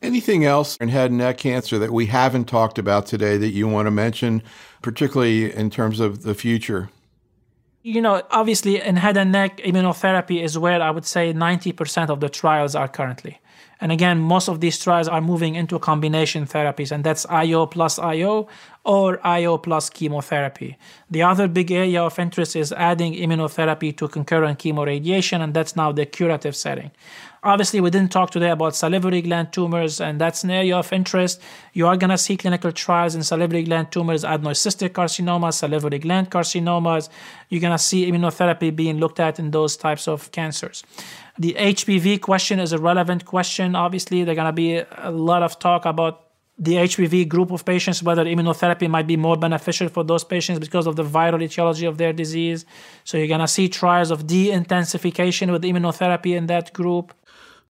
Anything else in head and neck cancer that we haven't talked about today that you want to mention, particularly in terms of the future? Obviously in head and neck, immunotherapy is where I would say 90% of the trials are currently. And again, most of these trials are moving into combination therapies, and that's IO plus IO or IO plus chemotherapy. The other big area of interest is adding immunotherapy to concurrent chemoradiation, and that's now the curative setting. Obviously, we didn't talk today about salivary gland tumors, and that's an area of interest. You are going to see clinical trials in salivary gland tumors, adenocystic carcinomas, salivary gland carcinomas. You're going to see immunotherapy being looked at in those types of cancers. The HPV question is a relevant question. Obviously, there's going to be a lot of talk about the HPV group of patients, whether immunotherapy might be more beneficial for those patients because of the viral etiology of their disease. So you're going to see trials of de-intensification with immunotherapy in that group.